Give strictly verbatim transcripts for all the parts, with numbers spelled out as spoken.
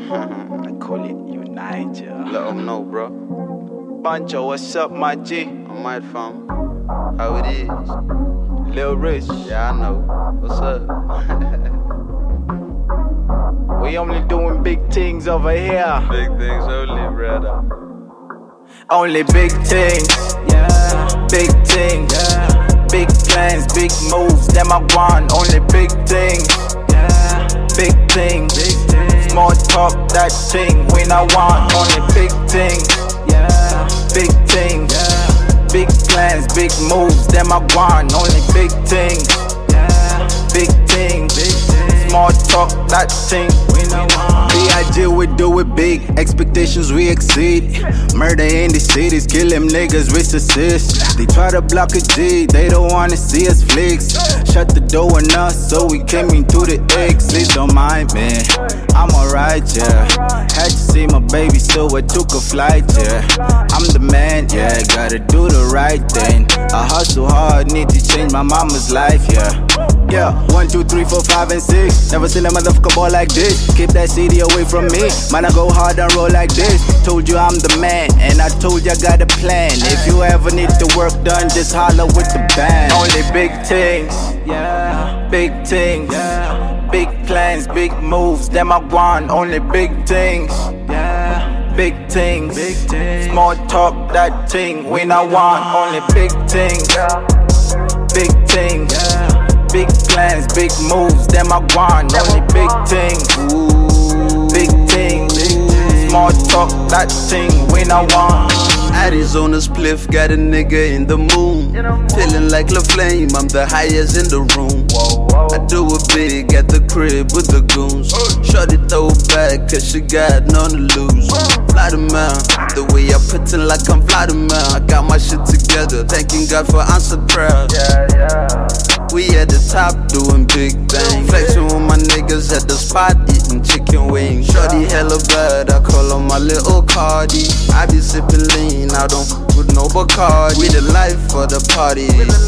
I call it Uniger. Let them know, bro. Banjo, what's up, my G? I'm mad, fam. How it is? Lil Rich. Yeah, I know. What's up? We only doing big things over here. Big things only, brother. Only big things, yeah. Big things, yeah. Big plans, big moves, them I want. Only big things, yeah. Big things, big things. Small talk, that thing when I want. Only big things, yeah. Big things, yeah. Big plans, big moves, them I want. Only big things, yeah. Big things, big things. Small talk, that thing when I want. B I G, we do it big, expectations we exceed. Murder in the cities, kill them niggas with assist. They try to block a G, they don't wanna see us flex. Shut the door on us, so we came into the exit. Don't mind me, I'm alright, yeah. Had to see my baby, so I took a flight, yeah. I'm the man, yeah, gotta do the right thing. I hustle hard, need to change my mama's life, yeah. Yeah, one, two, three, four, five, and six. Never seen a motherfucker ball like this. Keep that C D away from me. Man, I go hard and roll like this. Told you I'm the man, and I told you I got a plan. If you ever need the work done, just holler with the band. Only big things, yeah. Big things, yeah. Big plans, big moves, them I want. Only big things, yeah. Big things, big things. Small talk, that thing when I want. Only big things, big things, yeah. Big plans, big moves, them I want. Only big things, big things. Small talk, that thing when I want. Arizona spliff got a nigga in the moon. Feeling like La Flame, I'm the highest in the room. I do it big at the crib with the goons. Shorty throw back cause she got none to lose. Fly the man, the way I put it like I'm fly the man. I got my shit together, thanking God for answered prayers. We at the top doing big things. Flexing with my niggas at the spot, eating chicken wings. Shorty hella bad, I call her my little Cardi. I be sipping lean, I don't f with no Bacardi. We the life for the party.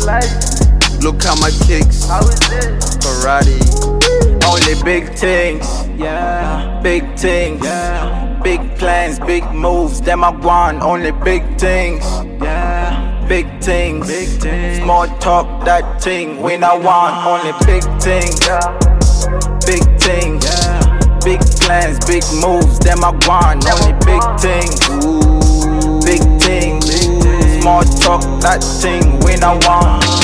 Look how my kicks, karate. Only big things, yeah. Big things, yeah. Big plans, big moves, them I want. Only big things, yeah. Big things, big things. Small talk, that thing when I want. Only big things, big things, yeah. Big plans, big moves, them I want. Only big things, big things. Small talk, that thing when I want.